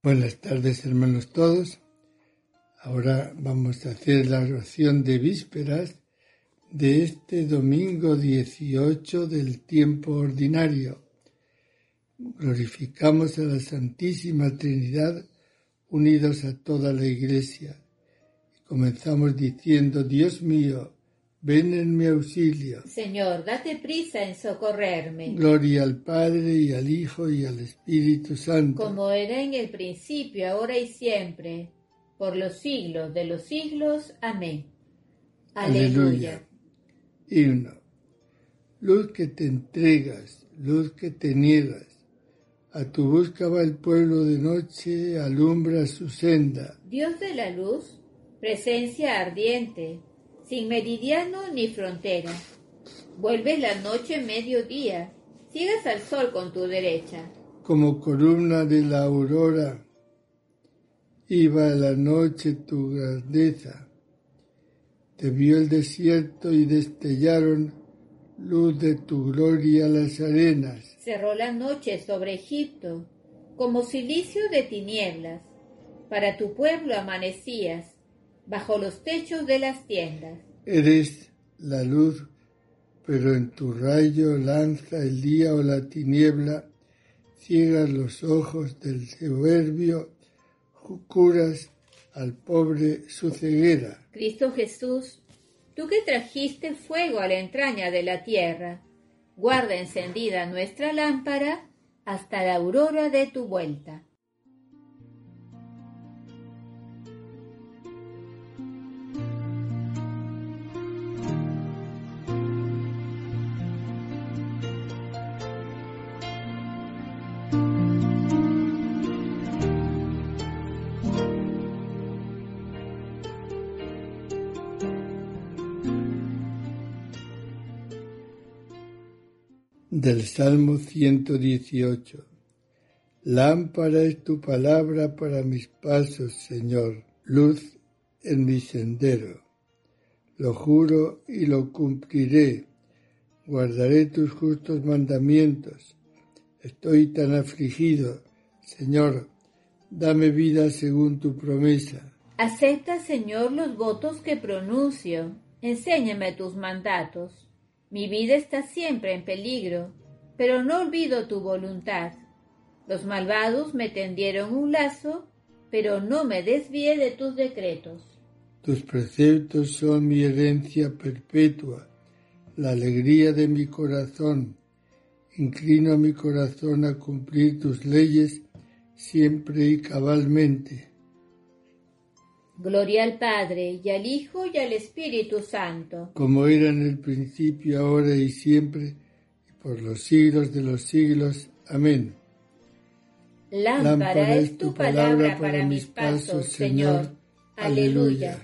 Buenas tardes, hermanos todos. Ahora vamos a hacer la oración de vísperas de este domingo 18 del tiempo ordinario. Glorificamos a la Santísima Trinidad unidos a toda la Iglesia. Y comenzamos diciendo: Dios mío, ven en mi auxilio. Señor, date prisa en socorrerme. Gloria al Padre, y al Hijo, y al Espíritu Santo. Como era en el principio, ahora y siempre, por los siglos de los siglos. Amén. Aleluya. Himno. Luz que te entregas, luz que te niegas, a tu busca va el pueblo de noche, alumbra su senda. Dios de la luz, presencia ardiente, sin meridiano ni frontera. Vuelves la noche mediodía, ciegas al sol con tu derecha. Como columna de la aurora, iba la noche tu grandeza. Te vio el desierto y destellaron luz de tu gloria las arenas. Cerró la noche sobre Egipto, como cilicio de tinieblas. Para tu pueblo amanecías, bajo los techos de las tiendas. Eres la luz, pero en tu rayo lanza el día o la tiniebla, ciegas los ojos del soberbio, curas al pobre su ceguera. Cristo Jesús, tú que trajiste fuego a la entraña de la tierra, guarda encendida nuestra lámpara hasta la aurora de tu vuelta. Del Salmo 118. Lámpara es tu palabra para mis pasos, Señor, luz en mi sendero. Lo juro y lo cumpliré, guardaré tus justos mandamientos. Estoy tan afligido, Señor, dame vida según tu promesa. Acepta, Señor, los votos que pronuncio, enséñame tus mandatos. Mi vida está siempre en peligro, pero no olvido tu voluntad. Los malvados me tendieron un lazo, pero no me desvié de tus decretos. Tus preceptos son mi herencia perpetua, la alegría de mi corazón. Inclino mi corazón a cumplir tus leyes siempre y cabalmente. Gloria al Padre, y al Hijo, y al Espíritu Santo. Como era en el principio, ahora y siempre, y por los siglos de los siglos. Amén. Lámpara es tu palabra para mis pasos, Señor. Aleluya.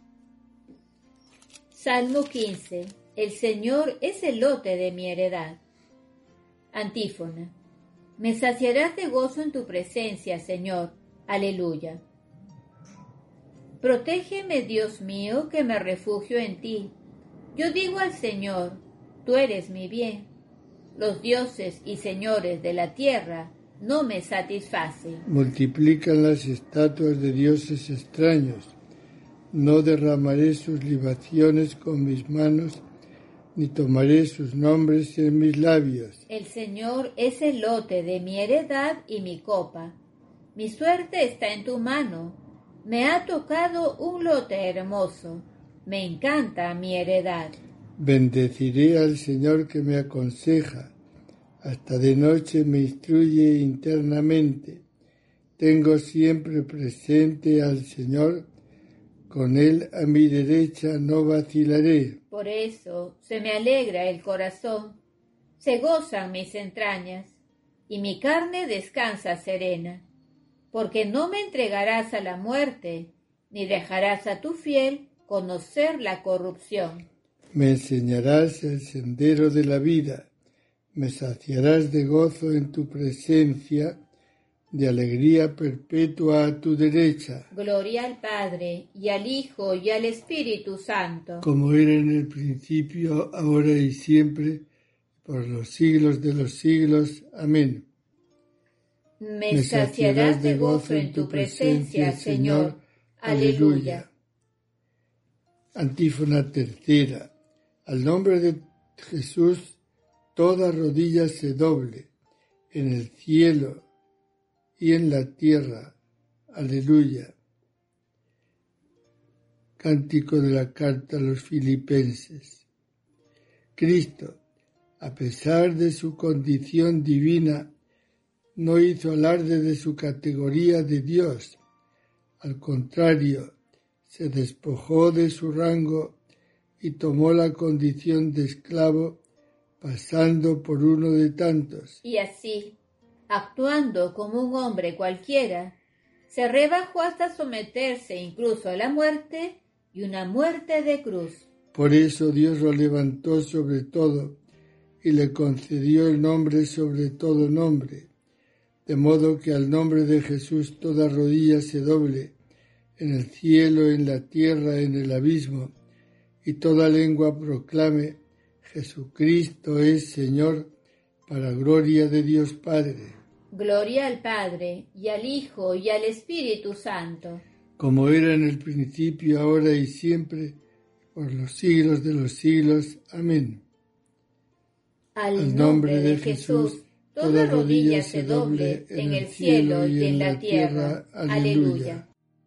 Salmo 15. El Señor es el lote de mi heredad. Antífona. Me saciarás de gozo en tu presencia, Señor. Aleluya. Protégeme, Dios mío, que me refugio en ti. Yo digo al Señor, tú eres mi bien. Los dioses y señores de la tierra no me satisfacen. Multiplican las estatuas de dioses extraños. No derramaré sus libaciones con mis manos, ni tomaré sus nombres en mis labios. El Señor es el lote de mi heredad y mi copa. Mi suerte está en tu mano. Me ha tocado un lote hermoso. Me encanta mi heredad. Bendeciré al Señor que me aconseja. Hasta de noche me instruye internamente. Tengo siempre presente al Señor. Con Él a mi derecha no vacilaré. Por eso se me alegra el corazón. Se gozan mis entrañas. Y mi carne descansa serena. Porque no me entregarás a la muerte, ni dejarás a tu fiel conocer la corrupción. Me enseñarás el sendero de la vida, me saciarás de gozo en tu presencia, de alegría perpetua a tu derecha. Gloria al Padre, y al Hijo, y al Espíritu Santo. Como era en el principio, ahora y siempre, por los siglos de los siglos. Amén. Me saciarás de gozo en tu presencia, Señor. Aleluya. Antífona tercera. Al nombre de Jesús, toda rodilla se doble, en el cielo y en la tierra. Aleluya. Cántico de la carta a los Filipenses. Cristo, a pesar de su condición divina, no hizo alarde de su categoría de Dios. Al contrario, se despojó de su rango y tomó la condición de esclavo, pasando por uno de tantos. Y así, actuando como un hombre cualquiera, se rebajó hasta someterse incluso a la muerte y una muerte de cruz. Por eso Dios lo levantó sobre todo y le concedió el nombre sobre todo nombre, de modo que al nombre de Jesús toda rodilla se doble, en el cielo, en la tierra, en el abismo, y toda lengua proclame: Jesucristo es Señor, para gloria de Dios Padre. Gloria al Padre, y al Hijo, y al Espíritu Santo. Como era en el principio, ahora y siempre, por los siglos de los siglos. Amén. Al nombre de Jesús, toda rodilla se doble en el cielo y en la tierra. Aleluya.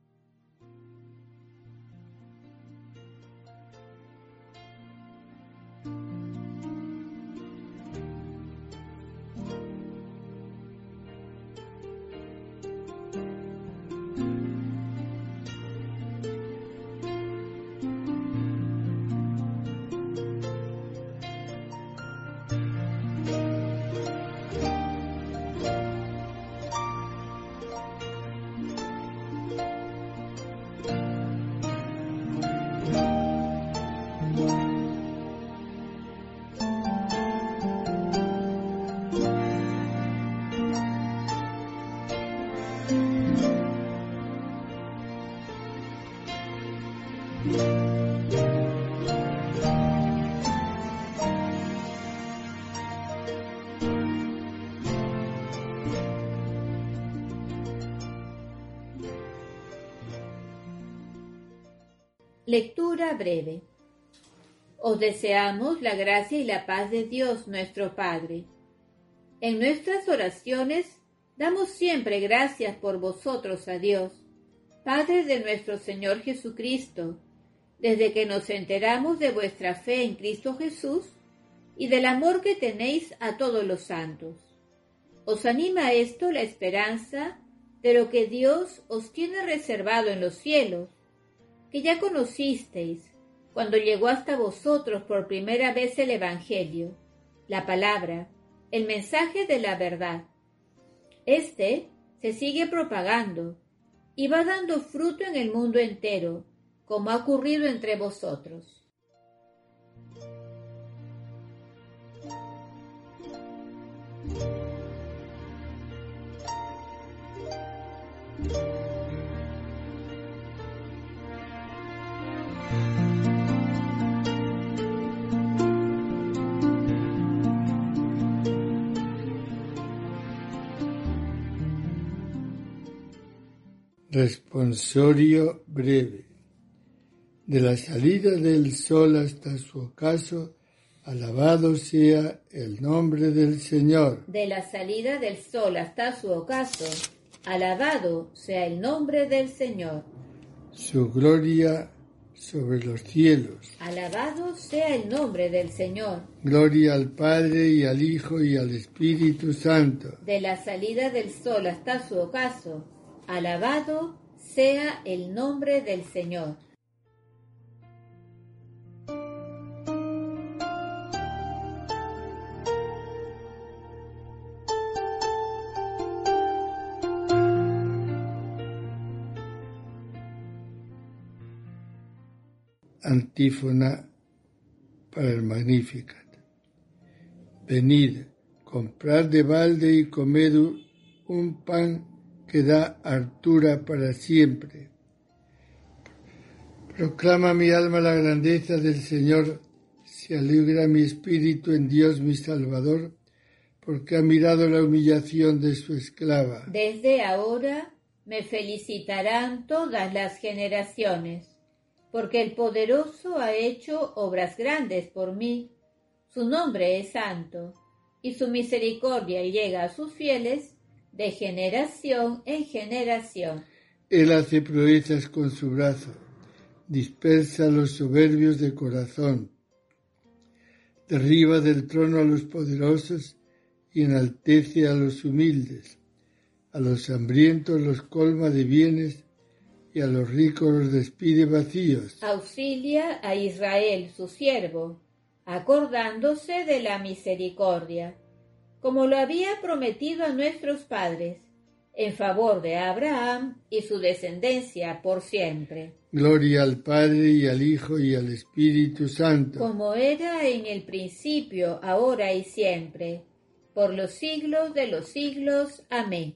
Lectura breve. Os deseamos la gracia y la paz de Dios nuestro Padre. En nuestras oraciones damos siempre gracias por vosotros a Dios, Padre de nuestro Señor Jesucristo, desde que nos enteramos de vuestra fe en Cristo Jesús y del amor que tenéis a todos los santos. Os anima esto la esperanza de lo que Dios os tiene reservado en los cielos, que ya conocisteis cuando llegó hasta vosotros por primera vez el Evangelio, la palabra, el mensaje de la verdad. Este se sigue propagando y va dando fruto en el mundo entero, como ha ocurrido entre vosotros. Responsorio breve. De la salida del sol hasta su ocaso, alabado sea el nombre del Señor. De la salida del sol hasta su ocaso, alabado sea el nombre del Señor. Su gloria sobre los cielos. Alabado sea el nombre del Señor. Gloria al Padre y al Hijo y al Espíritu Santo. De la salida del sol hasta su ocaso, alabado sea el nombre del Señor. Antífona para el Magnificat. Venid, comprad de balde y comed un pan que da hartura para siempre. Proclama mi alma la grandeza del Señor, se alegra mi espíritu en Dios mi Salvador, porque ha mirado la humillación de su esclava. Desde ahora me felicitarán todas las generaciones, porque el Poderoso ha hecho obras grandes por mí. Su nombre es santo, y su misericordia llega a sus fieles de generación en generación. Él hace proezas con su brazo, dispersa a los soberbios de corazón, derriba del trono a los poderosos y enaltece a los humildes. A los hambrientos los colma de bienes y a los ricos los despide vacíos. Auxilia a Israel, su siervo, acordándose de la misericordia, como lo había prometido a nuestros padres, en favor de Abraham y su descendencia por siempre. Gloria al Padre y al Hijo y al Espíritu Santo, como era en el principio, ahora y siempre, por los siglos de los siglos. Amén.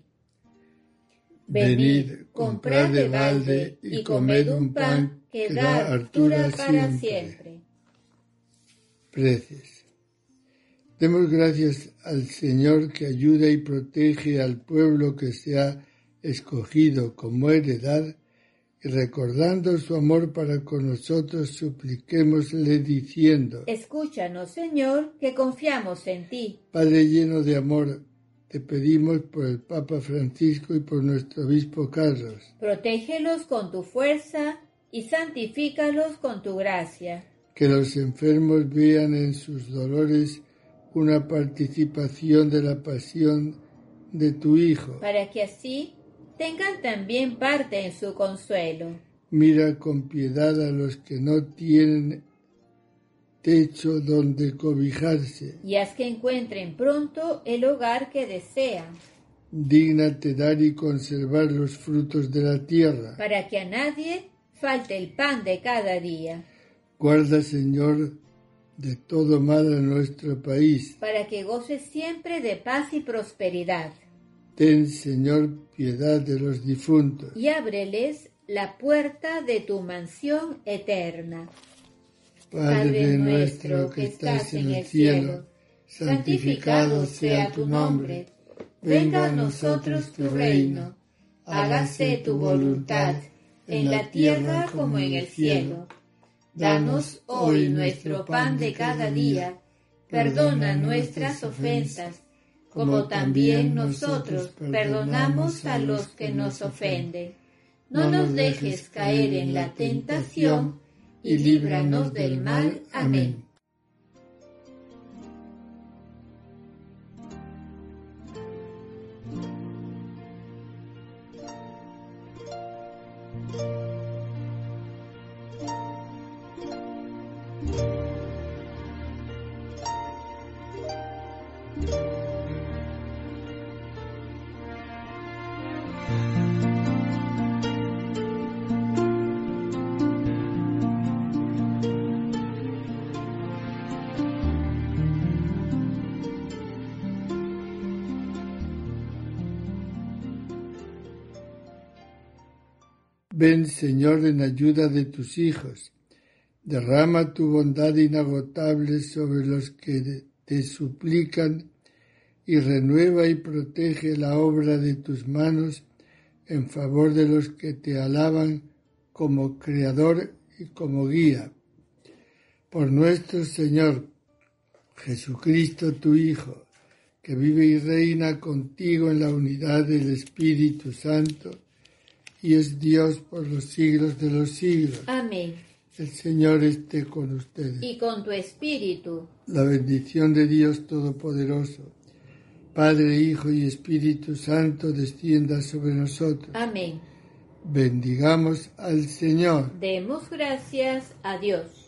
Venid, comprad de balde y comed un pan que da hartura para siempre. Preces. Demos gracias al Señor que ayuda y protege al pueblo que se ha escogido como heredad, y recordando su amor para con nosotros, supliquémosle diciendo: Escúchanos, Señor, que confiamos en ti. Padre lleno de amor, te pedimos por el Papa Francisco y por nuestro obispo Carlos. Protégelos con tu fuerza y santifícalos con tu gracia. Que los enfermos vean en sus dolores una participación de la pasión de tu Hijo, para que así tengan también parte en su consuelo. Mira con piedad a los que no tienen techo donde cobijarse, y haz que encuentren pronto el hogar que desean. Dígnate dar y conservar los frutos de la tierra, para que a nadie falte el pan de cada día. Guarda, Señor, de todo mal a nuestro país, para que goce siempre de paz y prosperidad. Ten, Señor, piedad de los difuntos, y ábreles la puerta de tu mansión eterna. Padre nuestro que estás en el cielo, santificado sea tu nombre. Venga a nosotros tu reino. Hágase tu voluntad, en la tierra como en el cielo. Danos hoy nuestro pan de cada día. Perdona nuestras ofensas, como también nosotros perdonamos a los que nos ofenden. No nos dejes caer en la tentación, y líbranos del mal. Amén. Ven, Señor, en ayuda de tus hijos. Derrama tu bondad inagotable sobre los que te suplican y renueva y protege la obra de tus manos en favor de los que te alaban como Creador y como Guía. Por nuestro Señor Jesucristo, tu Hijo, que vive y reina contigo en la unidad del Espíritu Santo, y es Dios por los siglos de los siglos. Amén. El Señor esté con ustedes. Y con tu espíritu. La bendición de Dios Todopoderoso, Padre, Hijo y Espíritu Santo, descienda sobre nosotros. Amén. Bendigamos al Señor. Demos gracias a Dios.